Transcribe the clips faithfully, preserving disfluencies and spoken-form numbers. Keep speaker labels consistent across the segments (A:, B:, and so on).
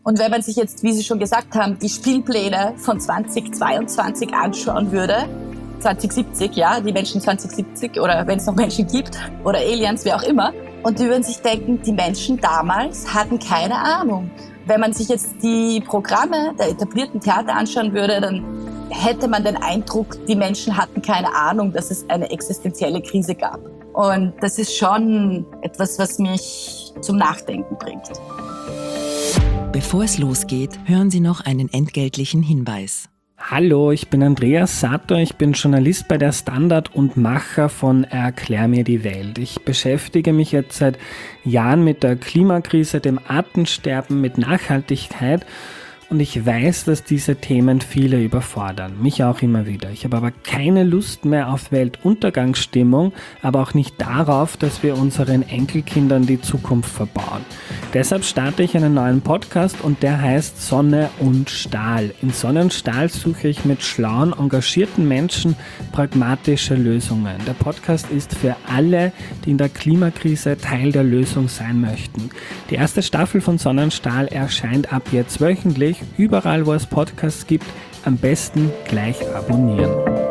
A: Und wenn man sich jetzt, wie Sie schon gesagt haben, die Spielpläne von zweitausendzweiundzwanzig anschauen würde, zwanzig siebzig, ja, die Menschen zwanzig siebzig oder wenn es noch Menschen gibt oder Aliens, wie auch immer, und die würden sich denken, die Menschen damals hatten keine Ahnung. Wenn man sich jetzt die Programme der etablierten Theater anschauen würde, dann hätte man den Eindruck, die Menschen hatten keine Ahnung, dass es eine existenzielle Krise gab. Und das ist schon etwas, was mich zum Nachdenken bringt.
B: Bevor es losgeht, hören Sie noch einen entgeltlichen Hinweis.
C: Hallo, ich bin Andreas Sator, ich bin Journalist bei der Standard und Macher von Erklär mir die Welt. Ich beschäftige mich jetzt seit Jahren mit der Klimakrise, dem Artensterben, mit Nachhaltigkeit. Und ich weiß, dass diese Themen viele überfordern, mich auch immer wieder. Ich habe aber keine Lust mehr auf Weltuntergangsstimmung, aber auch nicht darauf, dass wir unseren Enkelkindern die Zukunft verbauen. Deshalb starte ich einen neuen Podcast und der heißt Sonne und Stahl. In Sonne und Stahl suche ich mit schlauen, engagierten Menschen pragmatische Lösungen. Der Podcast ist für alle, die in der Klimakrise Teil der Lösung sein möchten. Die erste Staffel von Sonne und Stahl erscheint ab jetzt wöchentlich. Überall, wo es Podcasts gibt, am besten gleich abonnieren.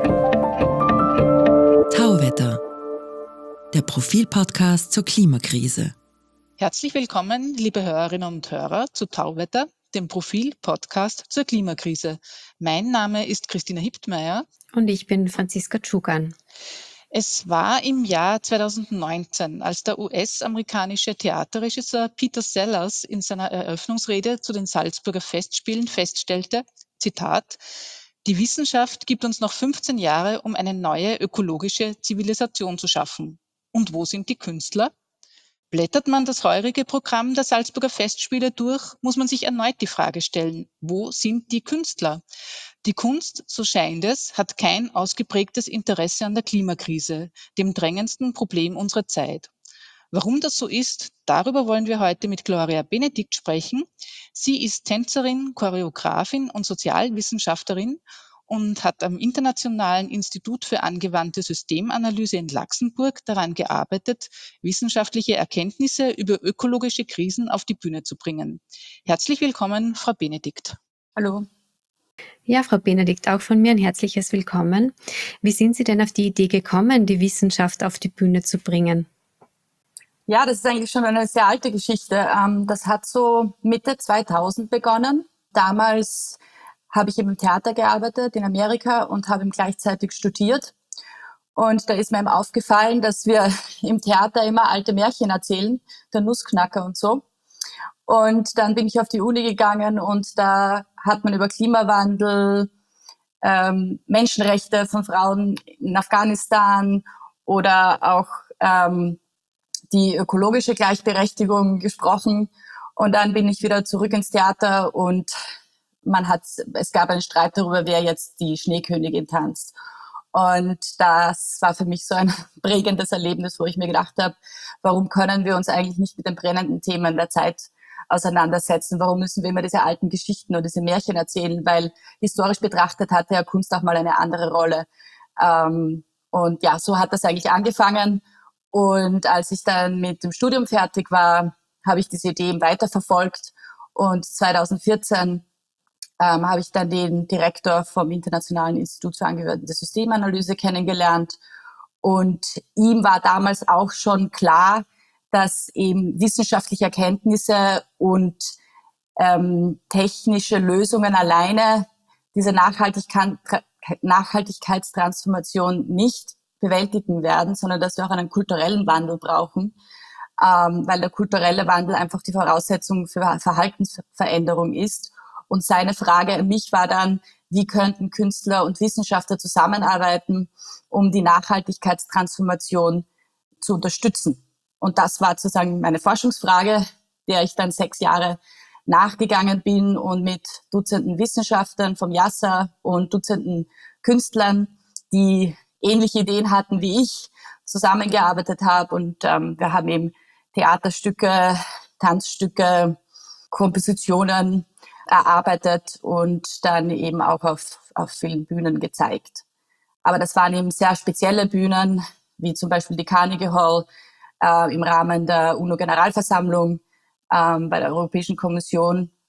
B: Tauwetter, der Profil-Podcast zur Klimakrise.
D: Herzlich willkommen, liebe Hörerinnen und Hörer, zu Tauwetter, dem Profil-Podcast zur Klimakrise. Mein Name ist Christina Hiptmeier.
E: Und ich bin Franziska Tschugan.
D: Es war im Jahr zweitausendneunzehn, als der U S-amerikanische Theaterregisseur Peter Sellers in seiner Eröffnungsrede zu den Salzburger Festspielen feststellte, Zitat, die Wissenschaft gibt uns noch fünfzehn Jahre, um eine neue ökologische Zivilisation zu schaffen. Und wo sind die Künstler? Blättert man das heurige Programm der Salzburger Festspiele durch, muss man sich erneut die Frage stellen, wo sind die Künstler? Die Kunst, so scheint es, hat kein ausgeprägtes Interesse an der Klimakrise, dem drängendsten Problem unserer Zeit. Warum das so ist, darüber wollen wir heute mit Gloria Benedikt sprechen. Sie ist Tänzerin, Choreografin und Sozialwissenschaftlerin und hat am Internationalen Institut für angewandte Systemanalyse in Luxemburg daran gearbeitet, wissenschaftliche Erkenntnisse über ökologische Krisen auf die Bühne zu bringen. Herzlich willkommen, Frau Benedikt.
A: Hallo.
E: Ja, Frau Benedikt, auch von mir ein herzliches Willkommen. Wie sind Sie denn auf die Idee gekommen, die Wissenschaft auf die Bühne zu bringen?
A: Ja, das ist eigentlich schon eine sehr alte Geschichte. Das hat so Mitte zweitausend begonnen. Damals habe ich im Theater gearbeitet in Amerika und habe gleichzeitig studiert. Und da ist mir eben aufgefallen, dass wir im Theater immer alte Märchen erzählen, der Nussknacker und so. Und dann bin ich auf die Uni gegangen und da hat man über Klimawandel, ähm, Menschenrechte von Frauen in Afghanistan oder auch ähm, die ökologische Gleichberechtigung gesprochen. Und dann bin ich wieder zurück ins Theater und man hat, es gab einen Streit darüber, wer jetzt die Schneekönigin tanzt. Und das war für mich so ein prägendes Erlebnis, wo ich mir gedacht habe, warum können wir uns eigentlich nicht mit den brennenden Themen der Zeit auseinandersetzen? Warum müssen wir immer diese alten Geschichten und diese Märchen erzählen? Weil historisch betrachtet hatte ja Kunst auch mal eine andere Rolle. Ähm, und ja, so hat das eigentlich angefangen. Und als ich dann mit dem Studium fertig war, habe ich diese Idee weiterverfolgt. Und zweitausendvierzehn ähm, habe ich dann den Direktor vom Internationalen Institut für angewandte Systemanalyse kennengelernt. Und ihm war damals auch schon klar, dass eben wissenschaftliche Erkenntnisse und ähm, technische Lösungen alleine diese Nachhaltigkeit, Nachhaltigkeitstransformation nicht bewältigen werden, sondern dass wir auch einen kulturellen Wandel brauchen, ähm, weil der kulturelle Wandel einfach die Voraussetzung für Verhaltensveränderung ist. Und seine Frage an mich war dann, wie könnten Künstler und Wissenschaftler zusammenarbeiten, um die Nachhaltigkeitstransformation zu unterstützen. Und das war sozusagen meine Forschungsfrage, der ich dann sechs Jahre nachgegangen bin und mit Dutzenden Wissenschaftlern vom JASA und Dutzenden Künstlern, die ähnliche Ideen hatten wie ich, zusammengearbeitet habe. Und ähm, wir haben eben Theaterstücke, Tanzstücke, Kompositionen erarbeitet und dann eben auch auf, auf vielen Bühnen gezeigt. Aber das waren eben sehr spezielle Bühnen, wie zum Beispiel die Carnegie Hall äh, im Rahmen der UNO-Generalversammlung, ähm, bei der Europäischen Kommission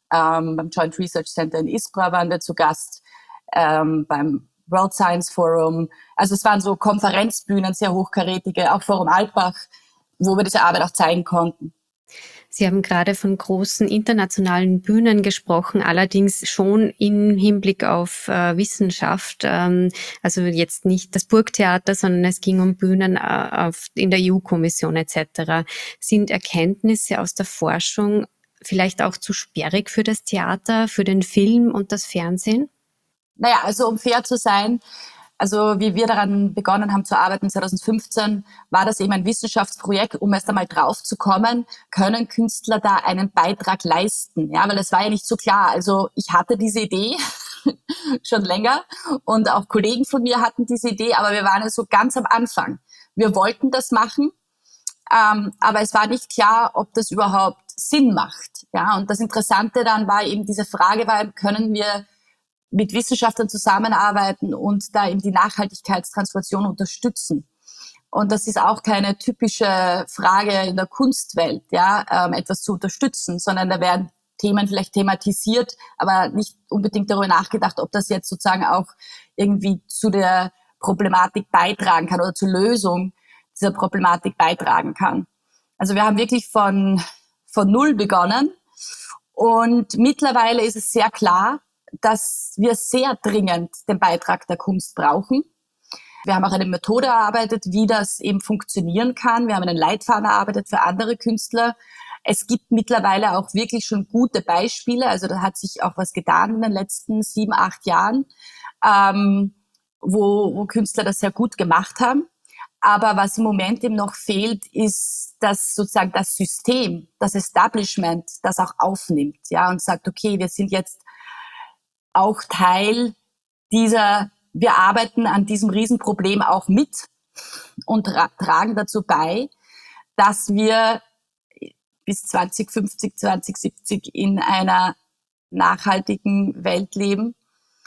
A: Ähm, beim Joint Research Center in Ispra waren wir zu Gast, ähm, beim World Science Forum. Also es waren so Konferenzbühnen, sehr hochkarätige, auch Forum Alpbach, wo wir diese Arbeit auch zeigen konnten.
E: Sie haben gerade von großen internationalen Bühnen gesprochen, allerdings schon im Hinblick auf äh, Wissenschaft. Ähm, also jetzt nicht das Burgtheater, sondern es ging um Bühnen äh, auf, in der E U-Kommission et cetera. Sind Erkenntnisse aus der Forschung vielleicht auch zu sperrig für das Theater, für den Film und das Fernsehen?
A: Naja, also um fair zu sein, also wie wir daran begonnen haben zu arbeiten zwanzig fünfzehn, war das eben ein Wissenschaftsprojekt, um erst einmal drauf zu kommen, können Künstler da einen Beitrag leisten? Ja, weil es war ja nicht so klar. Also ich hatte diese Idee schon länger und auch Kollegen von mir hatten diese Idee, aber wir waren ja so ganz am Anfang. Wir wollten das machen, ähm, aber es war nicht klar, ob das überhaupt Sinn macht. Ja, und das Interessante dann war eben diese Frage, war, können wir mit Wissenschaftlern zusammenarbeiten und da eben die Nachhaltigkeitstransformation unterstützen. Und das ist auch keine typische Frage in der Kunstwelt, ja, ähm, etwas zu unterstützen, sondern da werden Themen vielleicht thematisiert, aber nicht unbedingt darüber nachgedacht, ob das jetzt sozusagen auch irgendwie zu der Problematik beitragen kann oder zur Lösung dieser Problematik beitragen kann. Also wir haben wirklich von, von Null begonnen und mittlerweile ist es sehr klar, dass wir sehr dringend den Beitrag der Kunst brauchen. Wir haben auch eine Methode erarbeitet, wie das eben funktionieren kann. Wir haben einen Leitfaden erarbeitet für andere Künstler. Es gibt mittlerweile auch wirklich schon gute Beispiele. Also da hat sich auch was getan in den letzten sieben, acht Jahren, ähm, wo, wo Künstler das sehr gut gemacht haben. Aber was im Moment eben noch fehlt, ist, dass sozusagen das System, das Establishment das auch aufnimmt, ja, und sagt, okay, wir sind jetzt auch Teil dieser, wir arbeiten an diesem Riesenproblem auch mit und tra- tragen dazu bei, dass wir bis zwanzig fünfzig, zwanzig siebzig in einer nachhaltigen Welt leben,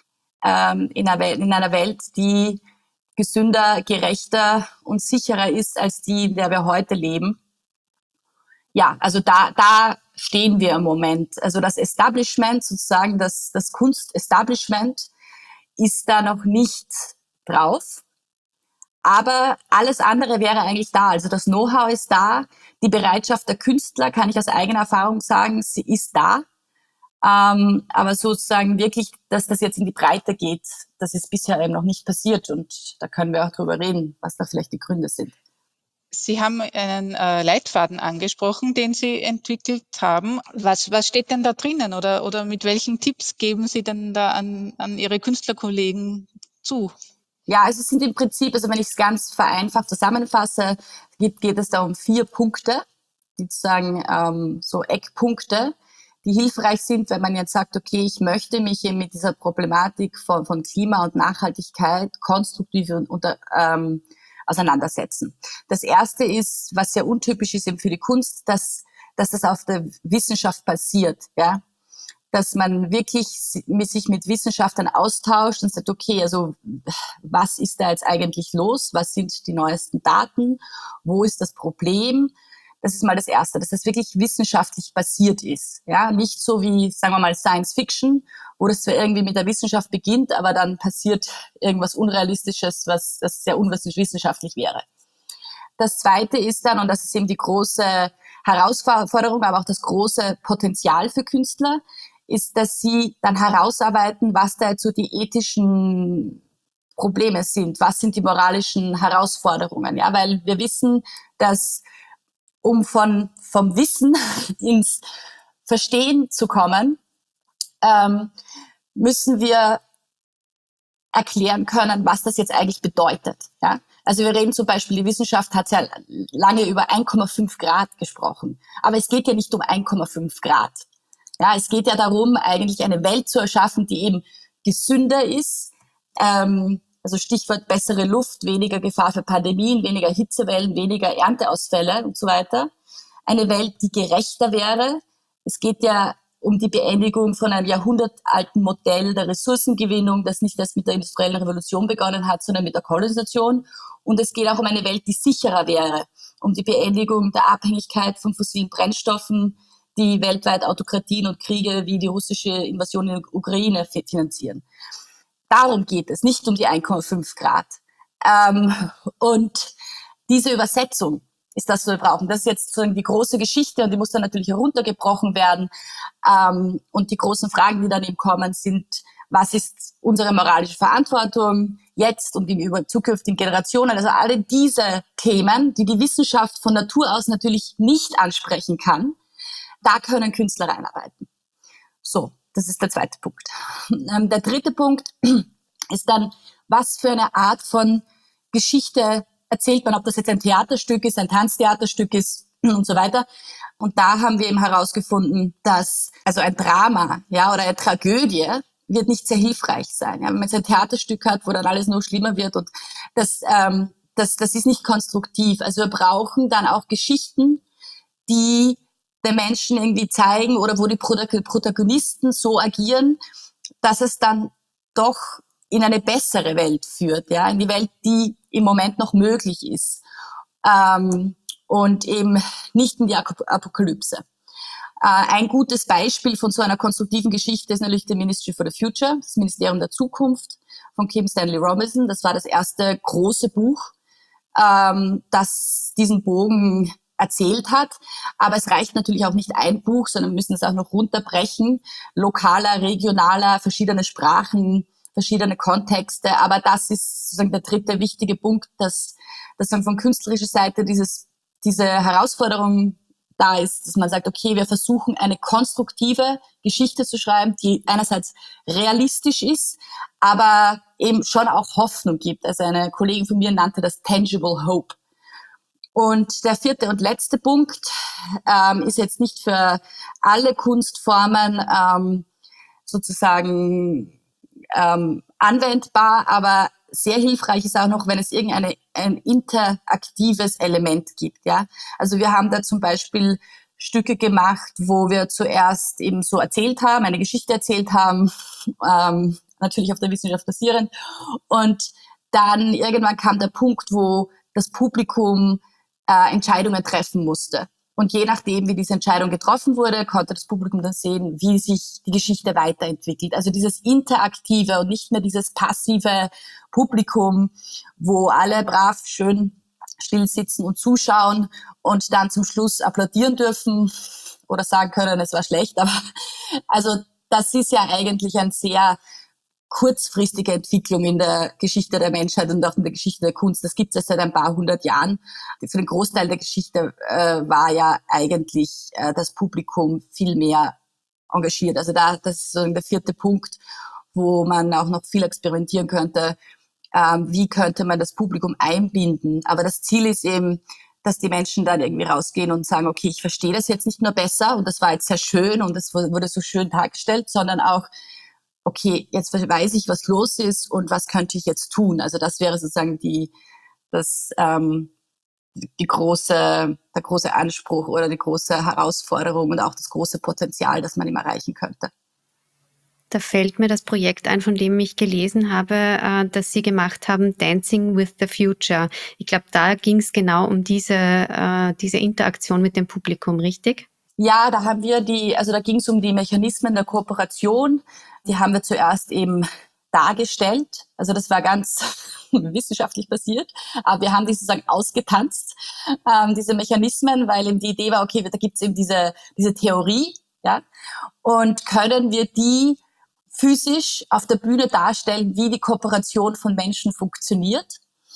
A: ähm, in, einer Welt, in einer Welt, die gesünder, gerechter und sicherer ist als die, in der wir heute leben. Ja, also da, da stehen wir im Moment. Also das Establishment, sozusagen das, das Kunstestablishment ist da noch nicht drauf. Aber alles andere wäre eigentlich da. Also das Know-how ist da. Die Bereitschaft der Künstler, kann ich aus eigener Erfahrung sagen, sie ist da. Ähm, aber sozusagen wirklich, dass das jetzt in die Breite geht, das ist bisher eben noch nicht passiert. Und da können wir auch drüber reden, was da vielleicht die Gründe sind.
D: Sie haben einen äh, Leitfaden angesprochen, den Sie entwickelt haben. Was, was steht denn da drinnen oder, oder mit welchen Tipps geben Sie denn da an, an Ihre Künstlerkollegen zu?
A: Ja, also es sind im Prinzip, also wenn ich es ganz vereinfacht zusammenfasse, geht, geht es da um vier Punkte, die sozusagen ähm, so Eckpunkte, die hilfreich sind, wenn man jetzt sagt, okay, ich möchte mich eben mit dieser Problematik von, von Klima und Nachhaltigkeit konstruktiv und unter, ähm, auseinandersetzen. Das erste ist, was sehr untypisch ist eben für die Kunst, dass, dass das auf der Wissenschaft basiert, ja. Dass man wirklich sich mit Wissenschaftlern austauscht und sagt, okay, also was ist da jetzt eigentlich los? Was sind die neuesten Daten? Wo ist das Problem? Das ist mal das Erste, dass das wirklich wissenschaftlich basiert ist. Ja, nicht so wie, sagen wir mal, Science Fiction, wo das zwar irgendwie mit der Wissenschaft beginnt, aber dann passiert irgendwas Unrealistisches, was das sehr unwissenschaftlich wäre. Das Zweite ist dann, und das ist eben die große Herausforderung, aber auch das große Potenzial für Künstler, ist, dass sie dann herausarbeiten, was da jetzt so die ethischen Probleme sind, was sind die moralischen Herausforderungen, ja, weil wir wissen, dass um von, vom Wissen ins Verstehen zu kommen, ähm, müssen wir erklären können, was das jetzt eigentlich bedeutet. Ja? Also wir reden zum Beispiel, die Wissenschaft hat ja lange über eins Komma fünf Grad gesprochen, aber es geht ja nicht um eins Komma fünf Grad. Ja, es geht ja darum, eigentlich eine Welt zu erschaffen, die eben gesünder ist, ähm, also Stichwort bessere Luft, weniger Gefahr für Pandemien, weniger Hitzewellen, weniger Ernteausfälle und so weiter. Eine Welt, die gerechter wäre. Es geht ja um die Beendigung von einem jahrhundertalten Modell der Ressourcengewinnung, das nicht erst mit der industriellen Revolution begonnen hat, sondern mit der Kolonisation. Und es geht auch um eine Welt, die sicherer wäre, um die Beendigung der Abhängigkeit von fossilen Brennstoffen, die weltweit Autokratien und Kriege wie die russische Invasion in der Ukraine finanzieren. Darum geht es, nicht um die eins Komma fünf Grad. Ähm, und diese Übersetzung ist das, was wir brauchen. Das ist jetzt sozusagen die große Geschichte und die muss dann natürlich heruntergebrochen werden. Ähm, und die großen Fragen, die dann eben kommen, sind, was ist unsere moralische Verantwortung jetzt und gegenüber zukünftigen Generationen? Also alle diese Themen, die die Wissenschaft von Natur aus natürlich nicht ansprechen kann, da können Künstler reinarbeiten. So, das ist der zweite Punkt. Ähm, der dritte Punkt ist dann, was für eine Art von Geschichte erzählt man, ob das jetzt ein Theaterstück ist, ein Tanztheaterstück ist und so weiter. Und da haben wir eben herausgefunden, dass also ein Drama, ja, oder eine Tragödie wird nicht sehr hilfreich sein. Ja, wenn man jetzt ein Theaterstück hat, wo dann alles nur schlimmer wird und das, ähm, das, das ist nicht konstruktiv. Also wir brauchen dann auch Geschichten, die den Menschen irgendwie zeigen oder wo die Protagonisten so agieren, dass es dann doch in eine bessere Welt führt, ja, in die Welt, die im Moment noch möglich ist, ähm, und eben nicht in die Apokalypse. Äh, ein gutes Beispiel von so einer konstruktiven Geschichte ist natürlich die Ministry for the Future, das Ministerium der Zukunft von Kim Stanley Robinson. Das war das erste große Buch, ähm, das diesen Bogen erzählt hat. Aber es reicht natürlich auch nicht ein Buch, sondern wir müssen es auch noch runterbrechen, lokaler, regionaler, verschiedene Sprachen, verschiedene Kontexte, aber das ist sozusagen der dritte wichtige Punkt, dass, dass dann von künstlerischer Seite dieses, diese Herausforderung da ist, dass man sagt, okay, wir versuchen eine konstruktive Geschichte zu schreiben, die einerseits realistisch ist, aber eben schon auch Hoffnung gibt. Also eine Kollegin von mir nannte das Tangible Hope. Und der vierte und letzte Punkt ähm, ist jetzt nicht für alle Kunstformen ähm, sozusagen Ähm, anwendbar, aber sehr hilfreich ist auch noch, wenn es irgendein ein interaktives Element gibt. Ja, also wir haben da zum Beispiel Stücke gemacht, wo wir zuerst eben so erzählt haben, eine Geschichte erzählt haben, ähm, natürlich auf der Wissenschaft basierend, und dann irgendwann kam der Punkt, wo das Publikum äh, Entscheidungen treffen musste. Und je nachdem, wie diese Entscheidung getroffen wurde, konnte das Publikum dann sehen, wie sich die Geschichte weiterentwickelt. Also dieses Interaktive und nicht mehr dieses passive Publikum, wo alle brav schön still sitzen und zuschauen und dann zum Schluss applaudieren dürfen oder sagen können, es war schlecht. Aber also das ist ja eigentlich ein sehr kurzfristige Entwicklung in der Geschichte der Menschheit und auch in der Geschichte der Kunst. Das gibt es ja seit ein paar hundert Jahren. Für den Großteil der Geschichte äh, war ja eigentlich äh, das Publikum viel mehr engagiert. Also da, das ist so der vierte Punkt, wo man auch noch viel experimentieren könnte. Ähm, wie könnte man das Publikum einbinden? Aber das Ziel ist eben, dass die Menschen dann irgendwie rausgehen und sagen, okay, ich verstehe das jetzt nicht nur besser und das war jetzt sehr schön und das wurde so schön dargestellt, sondern auch, okay, jetzt weiß ich, was los ist und was könnte ich jetzt tun. Also das wäre sozusagen die, das, ähm, die große, der große Anspruch oder die große Herausforderung und auch das große Potenzial, das man ihm erreichen könnte.
E: Da fällt mir das Projekt ein, von dem ich gelesen habe, äh, dass Sie gemacht haben, Dancing with the Future. Ich glaube, da ging es genau um diese, äh, diese Interaktion mit dem Publikum, richtig?
A: Ja, da haben wir die, also da ging es um die Mechanismen der Kooperation. Die haben wir zuerst eben dargestellt. Also das war ganz wissenschaftlich basiert, aber wir haben die sozusagen ausgetanzt, ähm, diese Mechanismen, weil eben die Idee war, okay, da gibt es eben diese, diese Theorie, ja, und können wir die physisch auf der Bühne darstellen, wie die Kooperation von Menschen funktioniert.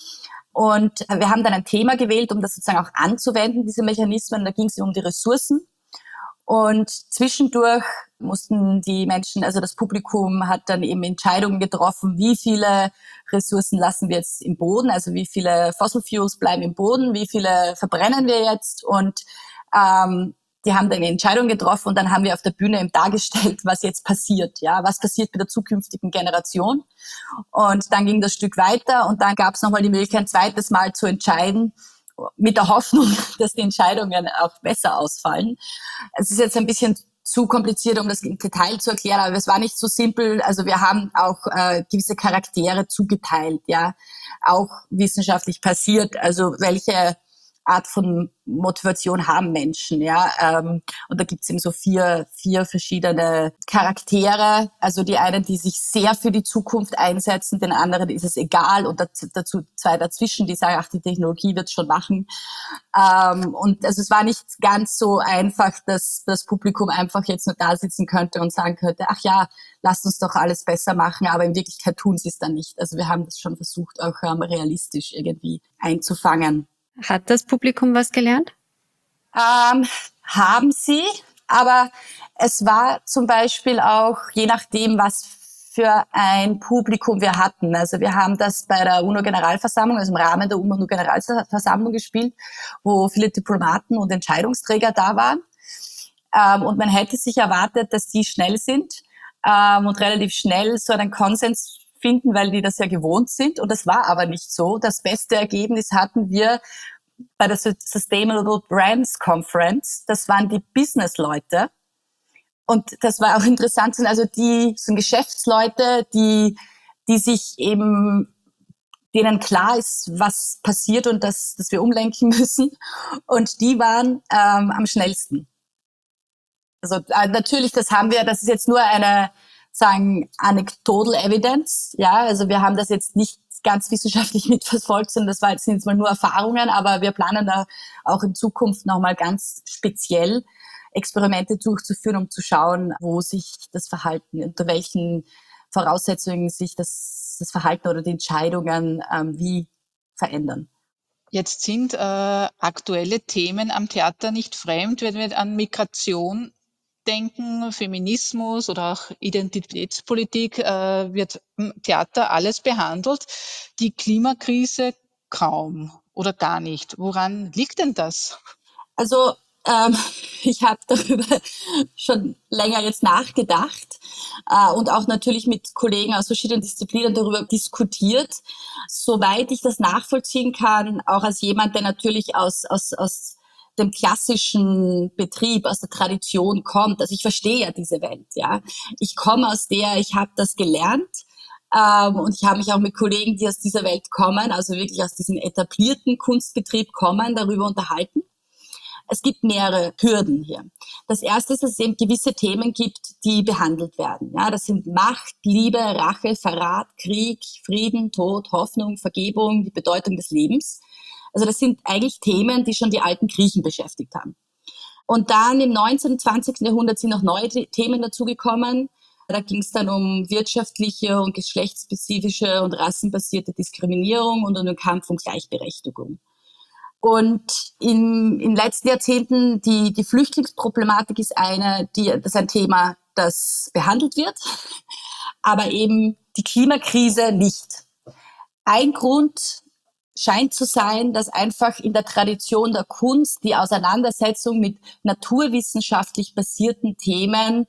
A: Und wir haben dann ein Thema gewählt, um das sozusagen auch anzuwenden, diese Mechanismen. Da ging es um die Ressourcen. Und zwischendurch mussten die Menschen, also das Publikum hat dann eben Entscheidungen getroffen, wie viele Ressourcen lassen wir jetzt im Boden, also wie viele Fossil Fuels bleiben im Boden, wie viele verbrennen wir jetzt, und ähm, die haben dann eine Entscheidung getroffen und dann haben wir auf der Bühne eben dargestellt, was jetzt passiert, ja, was passiert mit der zukünftigen Generation. Und dann ging das Stück weiter und dann gab es nochmal die Möglichkeit, ein zweites Mal zu entscheiden, mit der Hoffnung, dass die Entscheidungen auch besser ausfallen. Es ist jetzt ein bisschen zu kompliziert, um das im Detail zu erklären, aber es war nicht so simpel. Also wir haben auch äh, gewisse Charaktere zugeteilt, ja, auch wissenschaftlich passiert. Also welche Art von Motivation haben Menschen, ja. Ähm, und da gibt's eben so vier, vier verschiedene Charaktere. Also die einen, die sich sehr für die Zukunft einsetzen, den anderen ist es egal und dazu zwei dazwischen, die sagen, ach, die Technologie wird's schon machen. Ähm, und also es war nicht ganz so einfach, dass das Publikum einfach jetzt nur da sitzen könnte und sagen könnte, ach ja, lasst uns doch alles besser machen, aber in Wirklichkeit tun sie es dann nicht. Also wir haben das schon versucht, auch ähm, realistisch irgendwie einzufangen.
E: Hat das Publikum was gelernt?
A: Ähm, haben sie, aber es war zum Beispiel auch, je nachdem, was für ein Publikum wir hatten. Also wir haben das bei der UNO-Generalversammlung, also im Rahmen der UNO-Generalversammlung gespielt, wo viele Diplomaten und Entscheidungsträger da waren. Ähm, und man hätte sich erwartet, dass die schnell sind ähm, und relativ schnell so einen Konsens finden, weil die das ja gewohnt sind. Und das war aber nicht so. Das beste Ergebnis hatten wir bei der Sustainable Brands Conference. Das waren die Business-Leute. Und das war auch interessant, also die sind Geschäftsleute, die, die sich eben, denen klar ist, was passiert und dass, dass wir umlenken müssen. Und die waren ähm, am schnellsten. Also äh, natürlich, das haben wir, das ist jetzt nur eine, sagen, anecdotal evidence. Ja, also wir haben das jetzt nicht ganz wissenschaftlich mitverfolgt, sondern das war jetzt, sind jetzt mal nur Erfahrungen, aber wir planen da auch in Zukunft nochmal ganz speziell Experimente durchzuführen, um zu schauen, wo sich das Verhalten, unter welchen Voraussetzungen sich das, das Verhalten oder die Entscheidungen ähm, wie verändern.
D: Jetzt sind äh, aktuelle Themen am Theater nicht fremd, wenn wir an Migration denken, Feminismus oder auch Identitätspolitik, äh, wird im Theater alles behandelt. Die Klimakrise kaum oder gar nicht. Woran liegt denn das?
A: Also ähm, ich habe darüber schon länger jetzt nachgedacht äh, und auch natürlich mit Kollegen aus verschiedenen Disziplinen darüber diskutiert. Soweit ich das nachvollziehen kann, auch als jemand, der natürlich aus, aus, aus dem klassischen Betrieb, aus der Tradition kommt. Also ich verstehe ja diese Welt, ja. Ich komme aus der, ich habe das gelernt. Ähm, und ich habe mich auch mit Kollegen, die aus dieser Welt kommen, also wirklich aus diesem etablierten Kunstbetrieb kommen, darüber unterhalten. Es gibt mehrere Hürden hier. Das erste ist, dass es eben gewisse Themen gibt, die behandelt werden. Ja, das sind Macht, Liebe, Rache, Verrat, Krieg, Frieden, Tod, Hoffnung, Vergebung, die Bedeutung des Lebens. Also das sind eigentlich Themen, die schon die alten Griechen beschäftigt haben. Und dann im neunzehnten und zwanzigsten Jahrhundert sind noch neue Themen dazugekommen. Da ging es dann um wirtschaftliche und geschlechtsspezifische und rassenbasierte Diskriminierung und um den Kampf um Gleichberechtigung. Und in, in den letzten Jahrzehnten, die, die Flüchtlingsproblematik ist eine, die, das ist ein Thema, das behandelt wird, aber eben die Klimakrise nicht. Ein Grund scheint zu sein, dass einfach in der Tradition der Kunst die Auseinandersetzung mit naturwissenschaftlich basierten Themen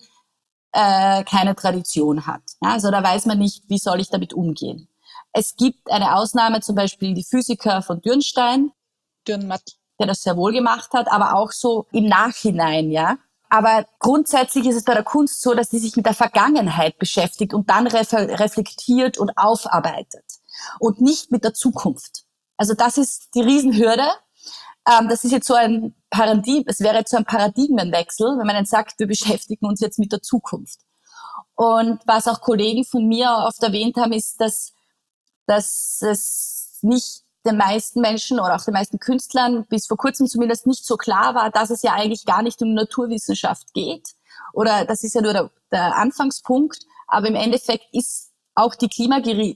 A: äh, keine Tradition hat. Ja, also da weiß man nicht, wie soll ich damit umgehen. Es gibt eine Ausnahme, zum Beispiel die Physiker von Dürnstein,
D: Dürrenmatt.
A: der das sehr wohl gemacht hat, aber auch so im Nachhinein, ja. Aber grundsätzlich ist es bei der Kunst so, dass sie sich mit der Vergangenheit beschäftigt und dann ref- reflektiert und aufarbeitet und nicht mit der Zukunft. Also das ist die Riesenhürde. Ähm, das ist jetzt so ein Paradigm, es wäre jetzt so ein Paradigmenwechsel, wenn man dann sagt, wir beschäftigen uns jetzt mit der Zukunft. Und was auch Kollegen von mir oft erwähnt haben, ist, dass, dass es nicht den meisten Menschen oder auch den meisten Künstlern bis vor kurzem zumindest nicht so klar war, dass es ja eigentlich gar nicht um Naturwissenschaft geht. Oder das ist ja nur der, der Anfangspunkt. Aber im Endeffekt ist auch die Klimakrise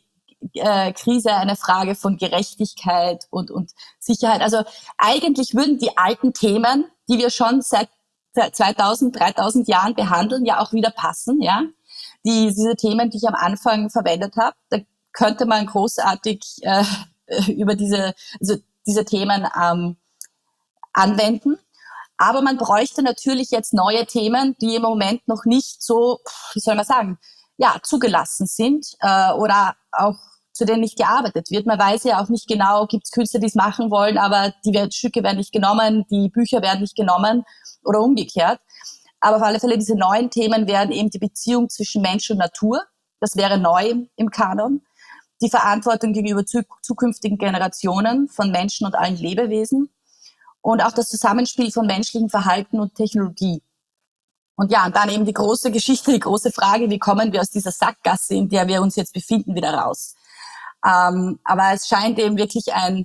A: eine Frage von Gerechtigkeit und, und Sicherheit. Also eigentlich würden die alten Themen, die wir schon seit zweitausend, dreitausend Jahren behandeln, ja auch wieder passen. Ja, die, diese Themen, die ich am Anfang verwendet habe, da könnte man großartig äh, über diese, also diese Themen ähm, anwenden. Aber man bräuchte natürlich jetzt neue Themen, die im Moment noch nicht so, wie soll man sagen, ja, zugelassen sind äh, oder auch zu denen nicht gearbeitet wird. Man weiß ja auch nicht genau, gibt es Künstler, die es machen wollen, aber die Stücke werden nicht genommen, die Bücher werden nicht genommen oder umgekehrt. Aber auf alle Fälle, diese neuen Themen wären eben die Beziehung zwischen Mensch und Natur. Das wäre neu im Kanon. Die Verantwortung gegenüber zu, zukünftigen Generationen von Menschen und allen Lebewesen und auch das Zusammenspiel von menschlichem Verhalten und Technologie. Und ja, und dann eben die große Geschichte, die große Frage, wie kommen wir aus dieser Sackgasse, in der wir uns jetzt befinden, wieder raus? Ähm, aber es scheint eben wirklich ein,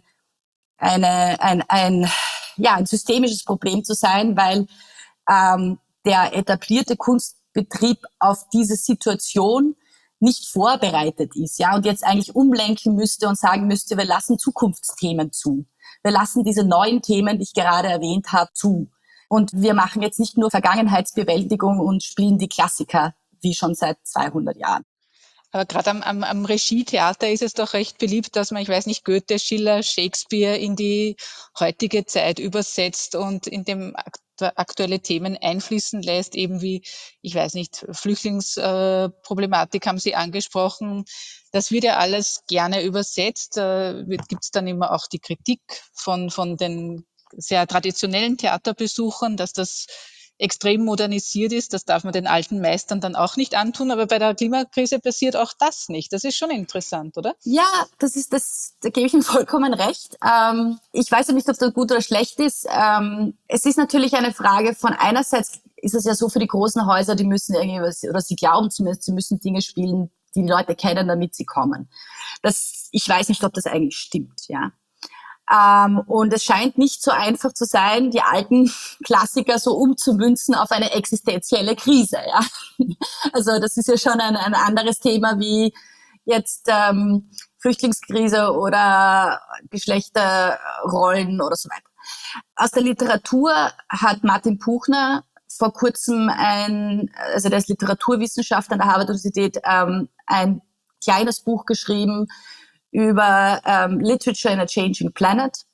A: eine, ein, ein, ja, ein systemisches Problem zu sein, weil ähm, der etablierte Kunstbetrieb auf diese Situation nicht vorbereitet ist, ja, und jetzt eigentlich umlenken müsste und sagen müsste, wir lassen Zukunftsthemen zu. Wir lassen diese neuen Themen, die ich gerade erwähnt habe, zu. Und wir machen jetzt nicht nur Vergangenheitsbewältigung und spielen die Klassiker, wie schon seit zweihundert Jahren.
D: Aber gerade am, am, am Regietheater ist es doch recht beliebt, dass man, ich weiß nicht, Goethe, Schiller, Shakespeare in die heutige Zeit übersetzt und in dem aktuelle Themen einfließen lässt, eben wie, ich weiß nicht, Flüchtlingsproblematik haben Sie angesprochen. Das wird ja alles gerne übersetzt. Äh, Gibt es dann immer auch die Kritik von, von den sehr traditionellen Theaterbesuchern, dass das extrem modernisiert ist. Das darf man den alten Meistern dann auch nicht antun. Aber bei der Klimakrise passiert auch das nicht. Das ist schon interessant, oder?
A: Ja, das ist das, da gebe ich Ihnen vollkommen recht. Ähm, ich weiß ja nicht, ob das gut oder schlecht ist. Ähm, es ist natürlich eine Frage von einerseits ist es ja so für die großen Häuser, die müssen irgendwie, oder sie glauben zumindest, sie müssen Dinge spielen, die die Leute kennen, damit sie kommen. Das, ich weiß nicht, ob das eigentlich stimmt, ja. Ähm, und es scheint nicht so einfach zu sein, die alten Klassiker so umzumünzen auf eine existenzielle Krise, ja. Also das ist ja schon ein, ein anderes Thema wie jetzt ähm, Flüchtlingskrise oder Geschlechterrollen oder so weiter. Aus der Literatur hat Martin Puchner vor kurzem ein, also der ist Literaturwissenschaftler an der Harvard-Universität, ähm, ein kleines Buch geschrieben über ähm, Literature in a Changing Planet,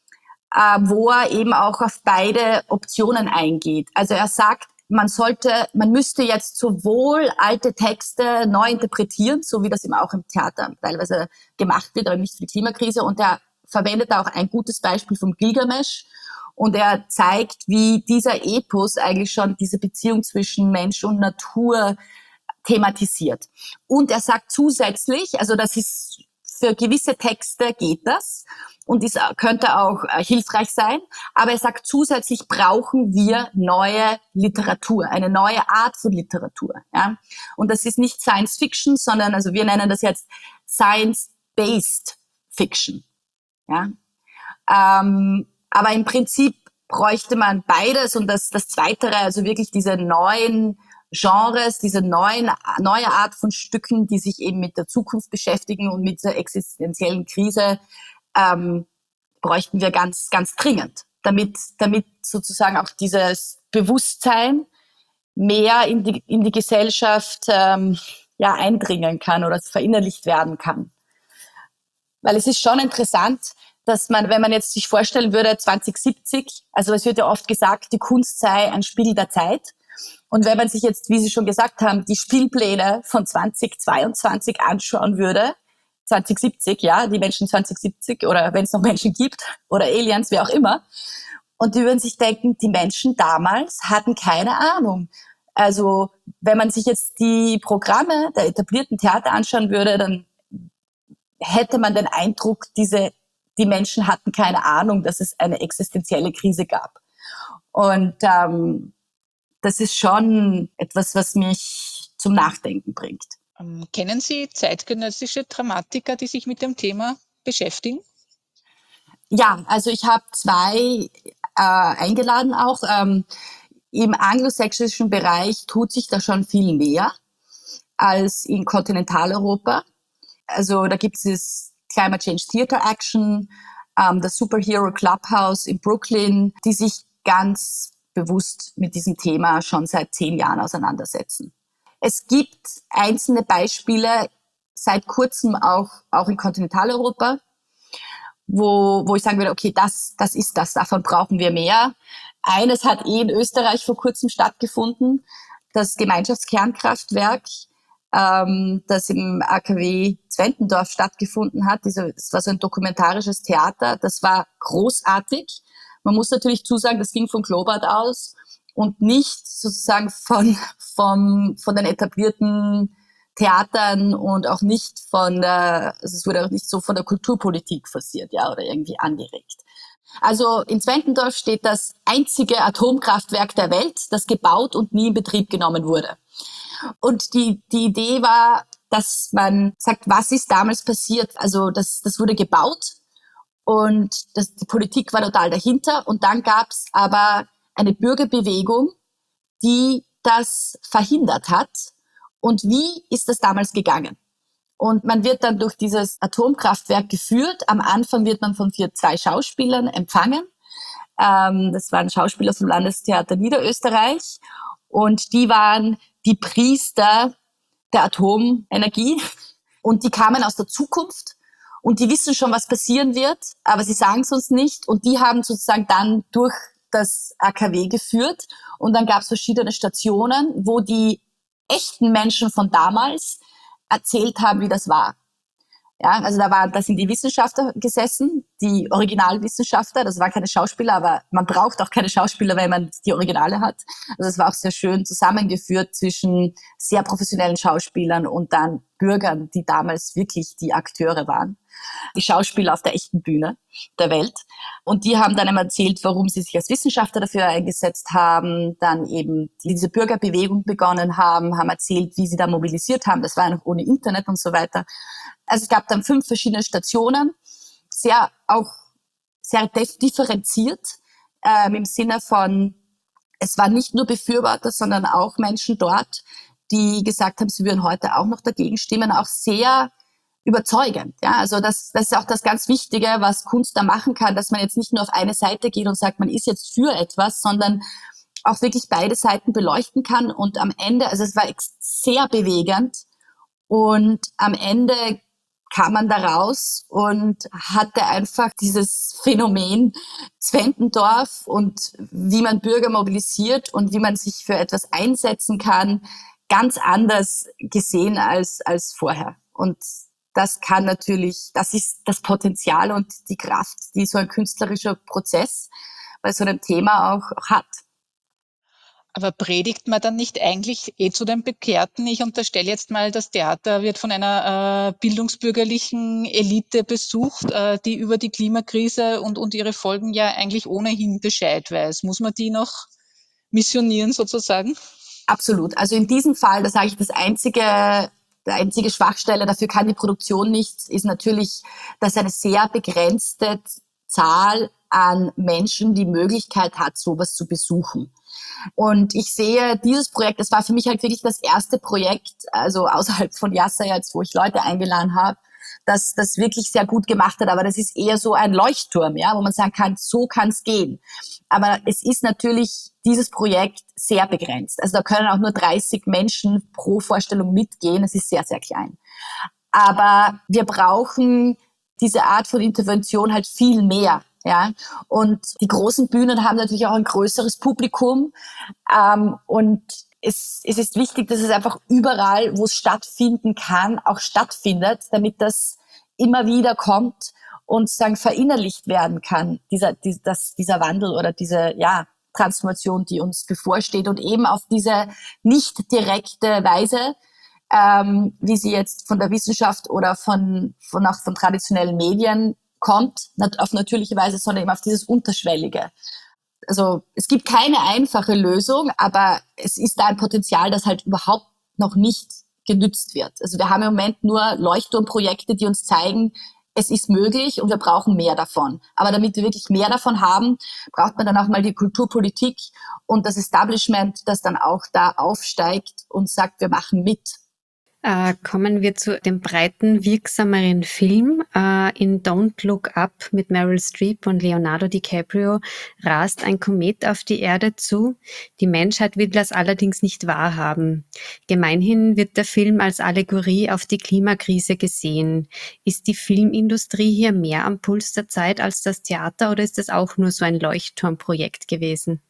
A: äh, wo er eben auch auf beide Optionen eingeht. Also er sagt, man sollte, man müsste jetzt sowohl alte Texte neu interpretieren, so wie das eben auch im Theater teilweise gemacht wird, aber nicht für die Klimakrise. Und er verwendet auch ein gutes Beispiel vom Gilgamesch. Und er zeigt, wie dieser Epos eigentlich schon diese Beziehung zwischen Mensch und Natur thematisiert. Und er sagt zusätzlich, also das ist für gewisse Texte geht das und es könnte auch äh, hilfreich sein, aber er sagt zusätzlich brauchen wir neue Literatur, eine neue Art von Literatur. Ja? Und das ist nicht Science Fiction, sondern also wir nennen das jetzt Science-Based Fiction. Ja? Ähm, aber im Prinzip bräuchte man beides und das, das Zweitere, also wirklich diese neuen Genres, diese neuen, neue Art von Stücken, die sich eben mit der Zukunft beschäftigen und mit der existenziellen Krise, ähm, bräuchten wir ganz, ganz dringend, damit, damit sozusagen auch dieses Bewusstsein mehr in die, in die Gesellschaft ähm, ja, eindringen kann oder verinnerlicht werden kann. Weil es ist schon interessant, dass man, wenn man jetzt sich vorstellen würde, zwanzig siebzig, also es wird ja oft gesagt, die Kunst sei ein Spiegel der Zeit. Und wenn man sich jetzt, wie Sie schon gesagt haben, die Spielpläne von zwanzig zweiundzwanzig anschauen würde, zwanzig siebzig, ja, die Menschen zwanzig siebzig oder wenn es noch Menschen gibt oder Aliens, wie auch immer, und die würden sich denken, die Menschen damals hatten keine Ahnung. Also wenn man sich jetzt die Programme der etablierten Theater anschauen würde, dann hätte man den Eindruck, diese, die Menschen hatten keine Ahnung, dass es eine existenzielle Krise gab. Und ähm, das ist schon etwas, was mich zum Nachdenken bringt.
D: Ähm, kennen Sie zeitgenössische Dramatiker, die sich mit dem Thema beschäftigen?
A: Ja, also ich habe zwei äh, eingeladen auch. Ähm, Im anglosächsischen Bereich tut sich da schon viel mehr als in Kontinentaleuropa. Also da gibt es Climate Change Theatre Action, ähm, das Superhero Clubhouse in Brooklyn, die sich ganz bewusst mit diesem Thema schon seit zehn Jahren auseinandersetzen. Es gibt einzelne Beispiele seit kurzem auch, auch in Kontinentaleuropa, wo, wo ich sagen würde, okay, das, das ist das, davon brauchen wir mehr. Eines hat eh in Österreich vor kurzem stattgefunden, das Gemeinschaftskernkraftwerk, ähm, das im A K W Zwentendorf stattgefunden hat. Das war so ein dokumentarisches Theater, das war großartig. Man muss natürlich zusagen, das ging von Globart aus und nicht sozusagen von, von, von den etablierten Theatern und auch nicht von der, also es wurde auch nicht so von der Kulturpolitik forciert, ja, oder irgendwie angeregt. Also in Zwentendorf steht das einzige Atomkraftwerk der Welt, das gebaut und nie in Betrieb genommen wurde. Und die, die Idee war, dass man sagt, was ist damals passiert? Also das, das wurde gebaut und das, die Politik war total dahinter. Und dann gab es aber eine Bürgerbewegung, die das verhindert hat. Und wie ist das damals gegangen? Und man wird dann durch dieses Atomkraftwerk geführt. Am Anfang wird man von vier, zwei Schauspielern empfangen. Ähm, das waren Schauspieler vom Landestheater Niederösterreich. Und die waren die Priester der Atomenergie. Und die kamen aus der Zukunft. Und die wissen schon, was passieren wird, aber sie sagen es uns nicht. Und die haben sozusagen dann durch das A K W geführt. Und dann gab es verschiedene Stationen, wo die echten Menschen von damals erzählt haben, wie das war. Ja, also da war, da sind die Wissenschaftler gesessen, die Originalwissenschaftler. Das waren keine Schauspieler, aber man braucht auch keine Schauspieler, wenn man die Originale hat. Also es war auch sehr schön zusammengeführt zwischen sehr professionellen Schauspielern und dann Bürgern, die damals wirklich die Akteure waren. Die Schauspieler auf der echten Bühne der Welt. Und die haben dann einmal erzählt, warum sie sich als Wissenschaftler dafür eingesetzt haben, dann eben diese Bürgerbewegung begonnen haben, haben erzählt, wie sie da mobilisiert haben. Das war ja noch ohne Internet und so weiter. Also es gab dann fünf verschiedene Stationen, sehr auch sehr differenziert, ähm, im Sinne von, es waren nicht nur Befürworter, sondern auch Menschen dort, die gesagt haben, sie würden heute auch noch dagegen stimmen, auch sehr überzeugend. Ja, also das, das ist auch das ganz Wichtige, was Kunst da machen kann, dass man jetzt nicht nur auf eine Seite geht und sagt, man ist jetzt für etwas, sondern auch wirklich beide Seiten beleuchten kann. Und am Ende, also es war sehr bewegend und am Ende kam man da raus und hatte einfach dieses Phänomen Zwentendorf und wie man Bürger mobilisiert und wie man sich für etwas einsetzen kann, ganz anders gesehen als, als vorher. Und das kann natürlich, das ist das Potenzial und die Kraft, die so ein künstlerischer Prozess bei so einem Thema auch, auch hat.
D: Aber predigt man dann nicht eigentlich eh zu den Bekehrten? Ich unterstelle jetzt mal, das Theater wird von einer äh, bildungsbürgerlichen Elite besucht, äh, die über die Klimakrise und, und ihre Folgen ja eigentlich ohnehin Bescheid weiß. Muss man die noch missionieren sozusagen?
A: Absolut. Also in diesem Fall, da sage ich, das einzige, der einzige Schwachstelle, dafür kann die Produktion nichts, ist natürlich, dass eine sehr begrenzte Zahl an Menschen die Möglichkeit hat, sowas zu besuchen. Und ich sehe dieses Projekt, das war für mich halt wirklich das erste Projekt, also außerhalb von Yassa jetzt, wo ich Leute eingeladen habe, das das wirklich sehr gut gemacht hat. Aber das ist eher so ein Leuchtturm, ja, wo man sagen kann, so kann es gehen. Aber es ist natürlich dieses Projekt sehr begrenzt. Also da können auch nur dreißig Menschen pro Vorstellung mitgehen. Das ist sehr, sehr klein. Aber wir brauchen diese Art von Intervention halt viel mehr. Ja, und die großen Bühnen haben natürlich auch ein größeres Publikum. Ähm, und es, es ist wichtig, dass es einfach überall, wo es stattfinden kann, auch stattfindet, damit das immer wieder kommt und sagen verinnerlicht werden kann, dieser, die, das, dieser Wandel oder diese ja, Transformation, die uns bevorsteht und eben auf diese nicht direkte Weise, ähm, wie sie jetzt von der Wissenschaft oder von, von auch von traditionellen Medien kommt, auf natürliche Weise, sondern eben auf dieses Unterschwellige. Also es gibt keine einfache Lösung, aber es ist da ein Potenzial, das halt überhaupt noch nicht genützt wird. Also wir haben im Moment nur Leuchtturmprojekte, die uns zeigen, es ist möglich und wir brauchen mehr davon. Aber damit wir wirklich mehr davon haben, braucht man dann auch mal die Kulturpolitik und das Establishment, das dann auch da aufsteigt und sagt, wir machen mit.
E: Äh, kommen wir zu dem breiten, wirksameren Film. Äh, in Don't Look Up mit Meryl Streep und Leonardo DiCaprio rast ein Komet auf die Erde zu. Die Menschheit will das allerdings nicht wahrhaben. Gemeinhin wird der Film als Allegorie auf die Klimakrise gesehen. Ist die Filmindustrie hier mehr am Puls der Zeit als das Theater oder ist das auch nur so ein Leuchtturmprojekt gewesen?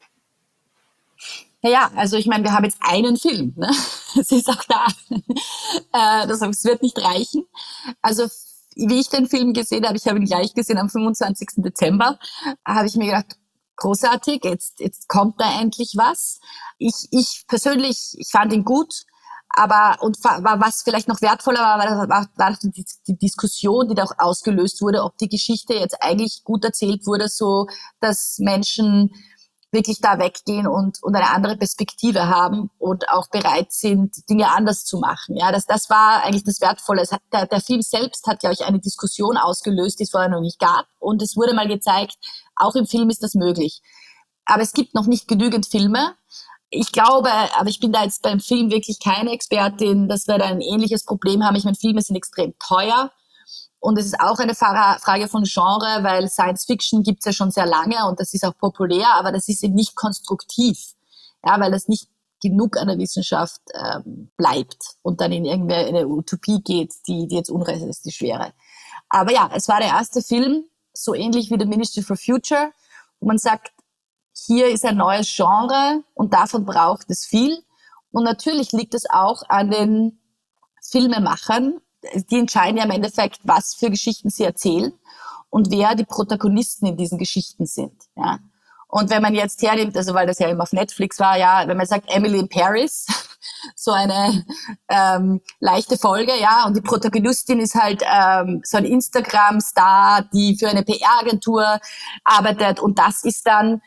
A: Ja, also ich meine, wir haben jetzt einen Film, ne? Es ist auch da. Äh, das, es wird nicht reichen. Also wie ich den Film gesehen habe, ich habe ihn gleich gesehen am fünfundzwanzigsten Dezember, habe ich mir gedacht, großartig, jetzt, jetzt kommt da endlich was. Ich, ich persönlich, ich fand ihn gut, Aber, und was vielleicht noch wertvoller war, war, war, war die, die Diskussion, die da auch ausgelöst wurde, ob die Geschichte jetzt eigentlich gut erzählt wurde, so dass Menschen wirklich da weggehen und, und eine andere Perspektive haben und auch bereit sind, Dinge anders zu machen. Ja, das, das war eigentlich das Wertvolle. Es hat, der, der Film selbst hat, glaube ich, eine Diskussion ausgelöst, die es vorher noch nicht gab. Und es wurde mal gezeigt, auch im Film ist das möglich. Aber es gibt noch nicht genügend Filme. Ich glaube, aber ich bin da jetzt beim Film wirklich keine Expertin, dass wir da ein ähnliches Problem haben. Ich meine, Filme sind extrem teuer. Und es ist auch eine Frage von Genre, weil Science Fiction gibt's ja schon sehr lange und das ist auch populär, aber das ist eben nicht konstruktiv, ja, weil es nicht genug an der Wissenschaft ähm, bleibt und dann in irgendeine Utopie geht, die, die jetzt unrealistisch wäre. Aber ja, es war der erste Film, so ähnlich wie The Ministry for Future, wo man sagt, hier ist ein neues Genre und davon braucht es viel. Und natürlich liegt es auch an den Filmemachern. Die entscheiden ja im Endeffekt, was für Geschichten sie erzählen und wer die Protagonisten in diesen Geschichten sind. Ja. Und wenn man jetzt hernimmt, also weil das ja eben auf Netflix war, ja, wenn man sagt Emily in Paris, so eine ähm, leichte Folge, ja, und die Protagonistin ist halt ähm, so ein Instagram-Star, die für eine P R-Agentur arbeitet und das ist dann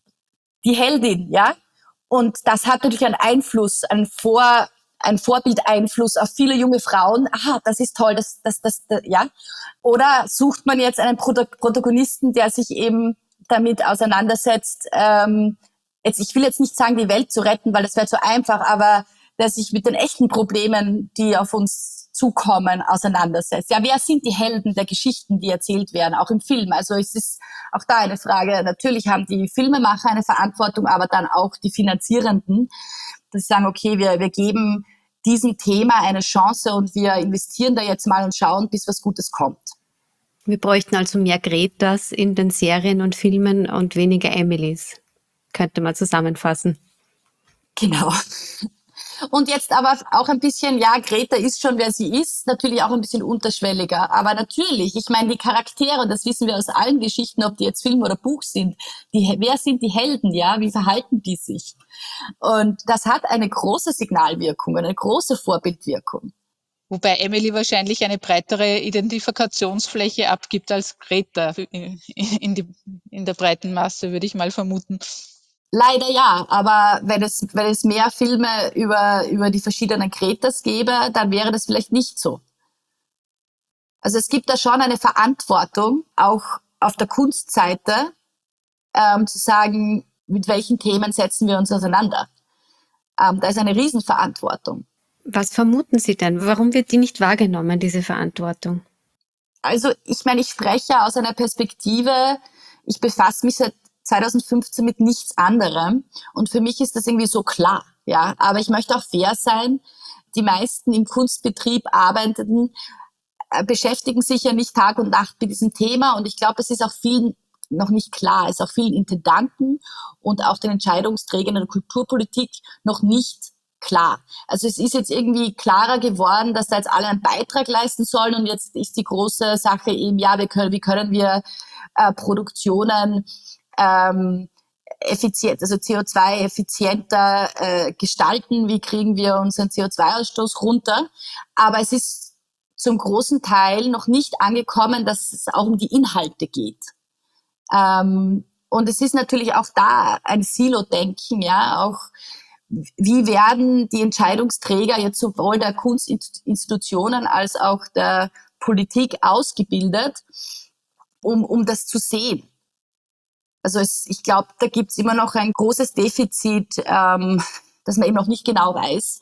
A: die Heldin, ja. Und das hat natürlich einen Einfluss, einen Vor ein Vorbildeinfluss auf viele junge Frauen. Aha, das ist toll, das, das, das, das, ja. Oder sucht man jetzt einen Protagonisten, der sich eben damit auseinandersetzt, ähm, jetzt, ich will jetzt nicht sagen, die Welt zu retten, weil das wäre zu einfach, aber der sich mit den echten Problemen, die auf uns zukommen, auseinandersetzt. Ja, wer sind die Helden der Geschichten, die erzählt werden, auch im Film? Also es ist auch da eine Frage. Natürlich haben die Filmemacher eine Verantwortung, aber dann auch die Finanzierenden, dass sie sagen, okay, wir, wir geben diesem Thema eine Chance und wir investieren da jetzt mal und schauen, bis was Gutes kommt.
E: Wir bräuchten also mehr Gretas in den Serien und Filmen und weniger Emilys, könnte man zusammenfassen.
A: Genau. Und jetzt aber auch ein bisschen, ja, Greta ist schon, wer sie ist, natürlich auch ein bisschen unterschwelliger. Aber natürlich, ich meine, die Charaktere, das wissen wir aus allen Geschichten, ob die jetzt Film oder Buch sind, die, wer sind die Helden, ja, wie verhalten die sich? Und das hat eine große Signalwirkung, eine große Vorbildwirkung.
D: Wobei Emily wahrscheinlich eine breitere Identifikationsfläche abgibt als Greta in, die, in der breiten Masse, würde ich mal vermuten.
A: Leider ja, aber wenn es, wenn es mehr Filme über, über die verschiedenen Gretas gäbe, dann wäre das vielleicht nicht so. Also es gibt da schon eine Verantwortung, auch auf der Kunstseite, ähm, zu sagen, mit welchen Themen setzen wir uns auseinander. Ähm, da ist eine Riesenverantwortung.
E: Was vermuten Sie denn? Warum wird die nicht wahrgenommen, diese Verantwortung?
A: Also ich meine, ich spreche aus einer Perspektive, ich befasse mich seit zweitausendfünfzehn mit nichts anderem und für mich ist das irgendwie so klar, ja. Aber ich möchte auch fair sein. Die meisten im Kunstbetrieb Arbeitenden äh, beschäftigen sich ja nicht Tag und Nacht mit diesem Thema und ich glaube, es ist auch vielen noch nicht klar, es ist auch vielen Intendanten und auch den Entscheidungsträgern in der Kulturpolitik noch nicht klar. Also es ist jetzt irgendwie klarer geworden, dass da jetzt alle einen Beitrag leisten sollen und jetzt ist die große Sache eben, ja, wir können, wie können wir äh, Produktionen ähm, effizient, also C O zwei effizienter äh, gestalten, wie kriegen wir unseren C O zwei Ausstoß runter. Aber es ist zum großen Teil noch nicht angekommen, dass es auch um die Inhalte geht. Ähm, und es ist natürlich auch da ein Silo-Denken, ja, auch wie werden die Entscheidungsträger jetzt sowohl der Kunstinstitutionen als auch der Politik ausgebildet, um, um das zu sehen. Also es, ich glaube, da gibt's immer noch ein großes Defizit, ähm, dass man eben noch nicht genau weiß,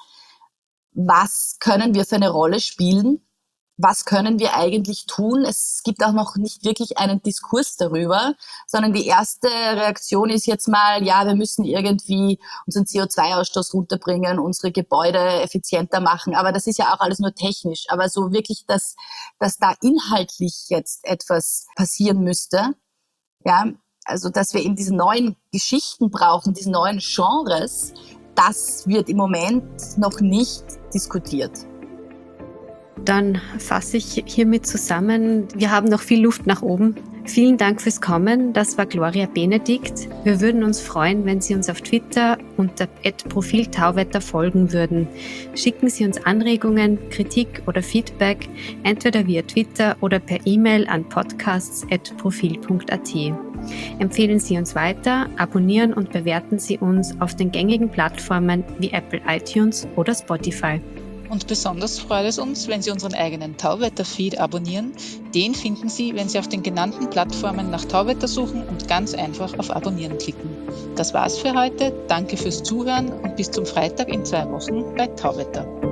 A: was können wir für eine Rolle spielen, was können wir eigentlich tun. Es gibt auch noch nicht wirklich einen Diskurs darüber, sondern die erste Reaktion ist jetzt mal, ja, wir müssen irgendwie unseren C O zwei Ausstoß runterbringen, unsere Gebäude effizienter machen. Aber das ist ja auch alles nur technisch. Aber so wirklich, dass, dass da inhaltlich jetzt etwas passieren müsste, ja, also dass wir eben diese neuen Geschichten brauchen, diese neuen Genres, das wird im Moment noch nicht diskutiert.
E: Dann fasse ich hiermit zusammen, wir haben noch viel Luft nach oben Vielen Dank fürs Kommen. Das war Gloria Benedikt. Wir würden uns freuen, wenn Sie uns auf Twitter unter at profil tauwetter folgen würden. Schicken Sie uns Anregungen, Kritik oder Feedback, entweder via Twitter oder per E-Mail an podcasts at profil punkt at. Empfehlen Sie uns weiter, abonnieren und bewerten Sie uns auf den gängigen Plattformen wie Apple iTunes oder Spotify.
D: Und besonders freut es uns, wenn Sie unseren eigenen Tauwetter-Feed abonnieren. Den finden Sie, wenn Sie auf den genannten Plattformen nach Tauwetter suchen und ganz einfach auf Abonnieren klicken. Das war's für heute. Danke fürs Zuhören und bis zum Freitag in zwei Wochen bei Tauwetter.